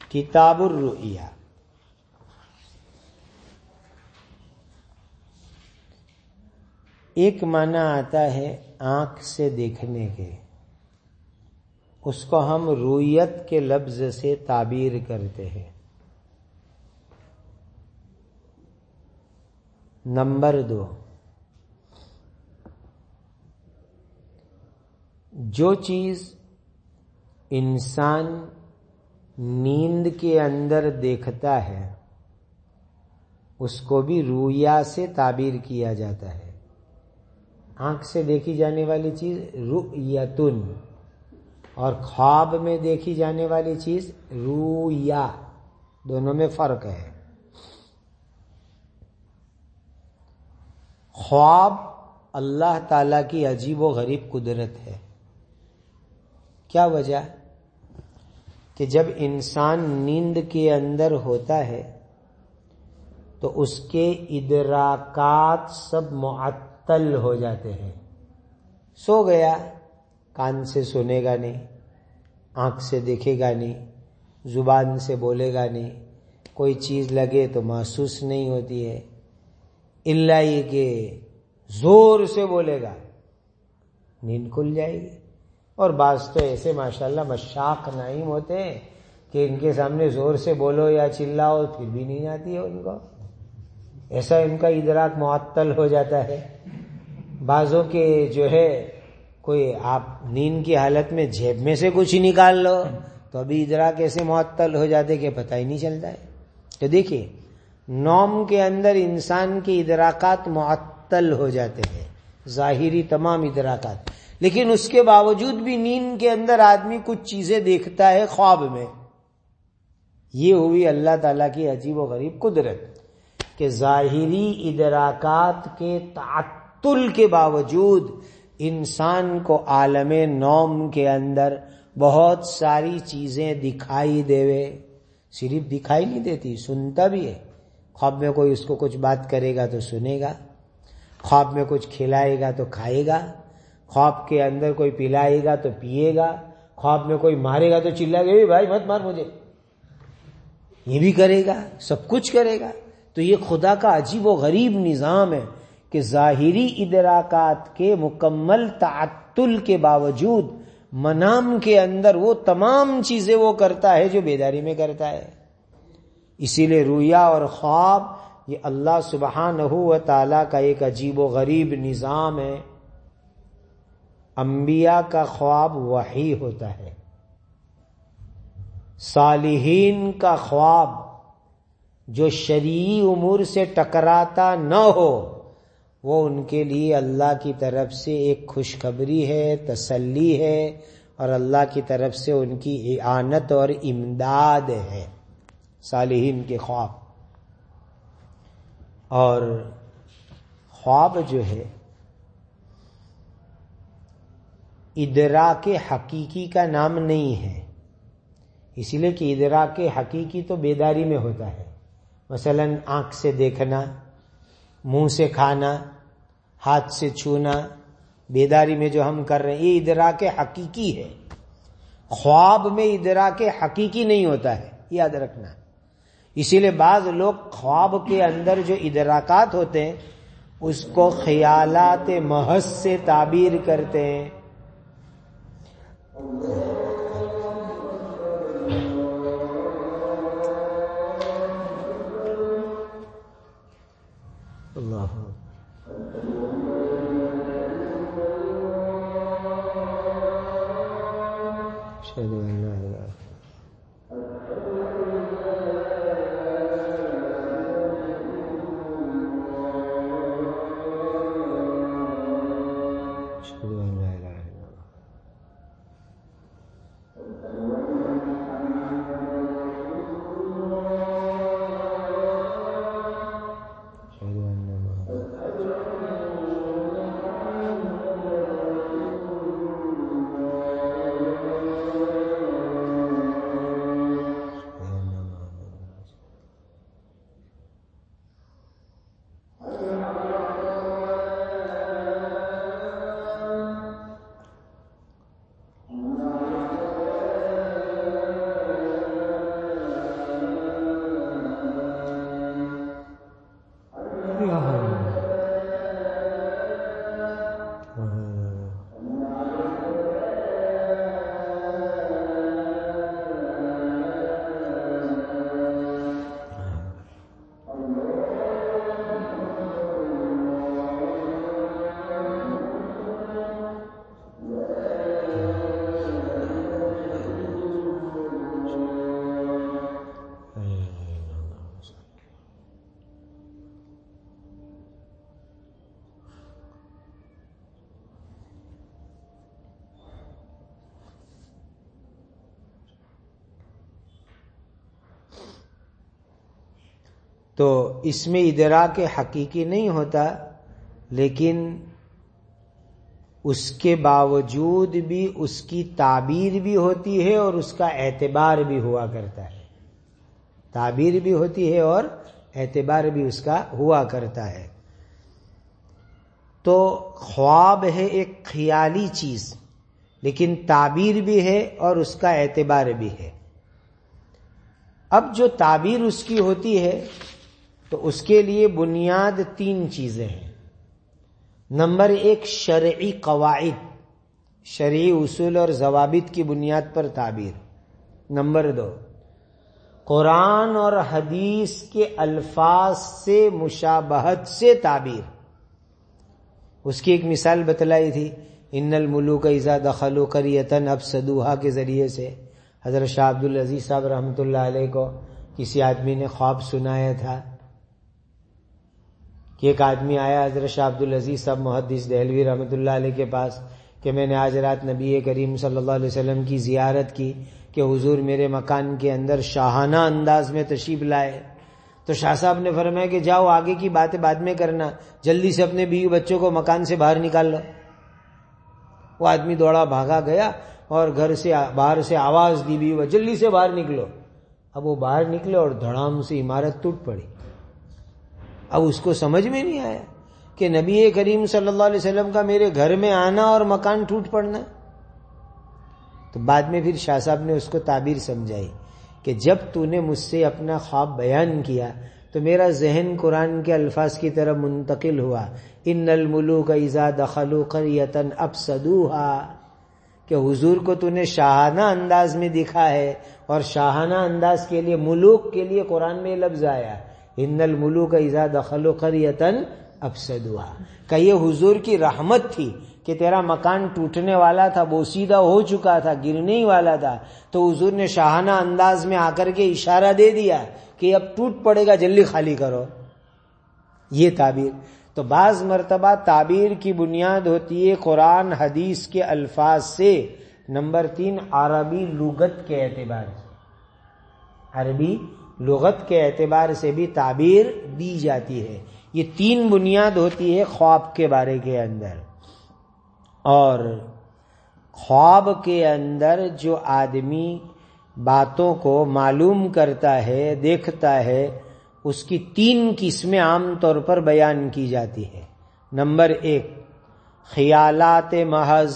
کتاب الرؤیا، ایک معنی آتا ہے آنکھ سے دیکھنے کے، اس کو ہم رؤیت کے لفظ سے تعبیر کرتے ہیں۔ نمبر 2، جو چیز انسان نیند کے اندر دیکھتا ہے اس کو بھی رؤیا سے تعبیر کیا جاتا ہے۔ آنکھ سے دیکھی جانے والی چیز رؤیتن، اور خواب میں دیکھی جانے والی چیز رؤیا، دونوں میں فرق ہے۔ خواب اللہ تعالی کی عجیب و غریب قدرت ہے۔ کیا وجہ؟ کہ جب انسان نیند کے اندر ہوتا ہے تو اس کے ادراکات سب معطل ہو جاتے ہیں۔ سو گیا، کان سے سنے گا نہیں، آنکھ سے دیکھے گا نہیں، زبان سے بولے گا نہیں، کوئی چیز لگے تو محسوس نہیں ہوتی ہے، الا یہ کہ زور سے بولے گا نیند کھل جائے گی۔ اور بعض تو ایسے ماشاءاللہ مشاق نائم ہوتے ہیں کہ ان کے سامنے زور سے بولو یا چلاؤ پھر بھی نیند آتی ہے ان کو، ایسا ان کا ادراک معطل ہو جاتا ہے۔ بعضوں کے جو ہے کوئی آپ نیند کی حالت میں جیب میں سے کچھ نکال لو تو ابھی ادراک ایسے معطل ہو جاتے کہ پتہ ہی نہیں چلتا ہے۔ تو دیکھیے، نوم کے اندر انسان کے ادراکات معطل ہو جاتے ہیں، ظاہری تمام ادراکات، لیکن اس کے باوجود بھی نیند کے اندر آدمی کچھ چیزیں دیکھتا ہے خواب میں۔ یہ ہوئی اللہ تعالیٰ کی عجیب و غریب قدرت کہ ظاہری ادراکات کے تعطل کے باوجود انسان کو عالم نوم کے اندر بہت ساری چیزیں دکھائی دیوے، صرف دکھائی نہیں دیتی، سنتا بھی ہے۔ خواب میں کوئی اس کو کچھ بات کرے گا تو سنے گا، خواب میں کچھ کھلائے گا تو کھائے گا، خواب کے اندر کوئی پلائے گا تو پیے گا، خواب میں کوئی مارے گا تو چلائے گا بھائی مت مار مجھے، یہ بھی کرے گا، سب کچھ کرے گا۔ تو یہ خدا کا عجیب و غریب نظام ہے کہ ظاہری ادراکات کے مکمل تعطل کے باوجود منام کے اندر وہ تمام چیزیں وہ کرتا ہے جو بیداری میں کرتا ہے۔ اسی لیے رؤیا اور خواب یہ اللہ سبحانہ و تعالی کا ایک عجیب و غریب نظام ہے۔ انبیاء کا خواب وحی ہوتا ہے، صالحین کا خواب جو شرعی امور سے ٹکراتا نہ ہو وہ ان کے لیے اللہ کی طرف سے ایک خوشخبری ہے، تسلی ہے، اور اللہ کی طرف سے ان کی اعانت اور امداد ہے، صالحین کے خواب۔ اور خواب جو ہے ادراک حقیقی کا نام نہیں ہے، اسی لیے کہ ادراک حقیقی تو بیداری میں ہوتا ہے۔ مثلا آنکھ سے دیکھنا، منہ سے کھانا، ہاتھ سے چھونا، بیداری میں جو ہم کر رہے ہیں یہ ادراک حقیقی ہے۔ خواب میں ادراک حقیقی نہیں ہوتا ہے، یاد رکھنا۔ اسی لیے بعض لوگ خواب کے اندر جو ادراکات ہوتے ہیں اس کو خیالات محض سے تعبیر کرتے ہیں۔ اللہ اشہد ان لا الہ اشہد ان لا الہ الا اللہ۔ تو اس میں ادراک حقیقی نہیں ہوتا، لیکن اس کے باوجود بھی اس کی تعبیر بھی ہوتی ہے اور اس کا اعتبار بھی ہوا کرتا ہے. تعبیر بھی ہوتی ہے اور اعتبار بھی اس کا ہوا کرتا ہے. تو خواب ہے ایک خیالی چیز، لیکن تعبیر بھی ہے اور اس کا اعتبار بھی ہے. اب جو تعبیر اس کی ہوتی ہے تو اس کے لیے بنیاد 3 چیزیں ہیں. نمبر 1 شرعی قواعد، شرعی اصول اور ضوابط کی بنیاد پر تعبیر. نمبر 2 قرآن اور حدیث کے الفاظ سے مشابہت سے تعبیر. اس کی ایک مثال بتلائی تھی، ان الملوک اذا دخلوا قریۃ افسدوها کے ذریعے سے. حضرت شاہ عبد العزیز صاحب رحمۃ اللہ علیہ کو کسی آدمی نے خواب سنایا تھا کہ ایک آدمی آیا حضرت شاہ عبد العزیز صاحب محدث دہلوی رحمۃ اللہ علیہ کے پاس کہ میں نے آج رات نبی کریم صلی اللہ علیہ وسلم کی زیارت کی کہ حضور میرے مکان کے اندر شاہانہ انداز میں تشریف لائے. تو شاہ صاحب نے فرمایا کہ جاؤ آگے کی باتیں بعد میں کرنا، جلدی سے اپنے بیوی بچوں کو مکان سے باہر نکال لو. وہ آدمی دوڑا بھاگا گیا اور گھر سے باہر سے آواز دی بھی، جلدی سے باہر نکلو. اب وہ باہر نکلے اور دھڑام سے عمارت ٹوٹ پڑی. اب اس کو سمجھ میں نہیں آیا کہ نبی کریم صلی اللہ علیہ وسلم کا میرے گھر میں آنا اور مکان ٹوٹ پڑنا. تو بعد میں پھر شاہ صاحب نے اس کو تعبیر سمجھائی کہ جب تو نے مجھ سے اپنا خواب بیان کیا تو میرا ذہن قرآن کے الفاظ کی طرف منتقل ہوا، ان الملوک اذا دخلوا قریۃ افسدوها، کہ حضور کو تو نے شاہانہ انداز میں دکھا ہے، اور شاہانہ انداز کے لیے ملوک کے لیے قرآن میں لفظ آیا ان الملوک اذا دخلوا قریۃ افسدوها، کہ یہ حضور کی رحمت تھی کہ تیرا مکان ٹوٹنے والا تھا، بوسیدہ ہو چکا تھا، گرنے ہی والا تھا، تو حضور نے شاہانہ انداز میں آ کر کے اشارہ دے دیا کہ اب ٹوٹ پڑے گا، جلدی خالی کرو. یہ تعبیر. تو بعض مرتبہ تعبیر کی بنیاد ہوتی ہے قرآن حدیث کے الفاظ سے. نمبر 3 عربی لغت کے اعتبار سے، عربی لغت کے اعتبار سے بھی تعبیر دی جاتی ہے. یہ 3 بنیاد ہوتی ہے خواب کے بارے کے اندر. اور خواب کے اندر جو آدمی باتوں کو معلوم کرتا ہے، دیکھتا ہے، اس کی 3 قسمیں عام طور پر بیان کی جاتی ہے. نمبر 1 خیالات محض،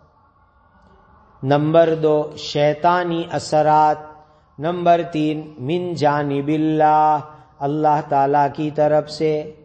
نمبر 2 شیطانی اثرات، نمبر 3 من جانب اللہ، اللہ تعالی کی طرف سے.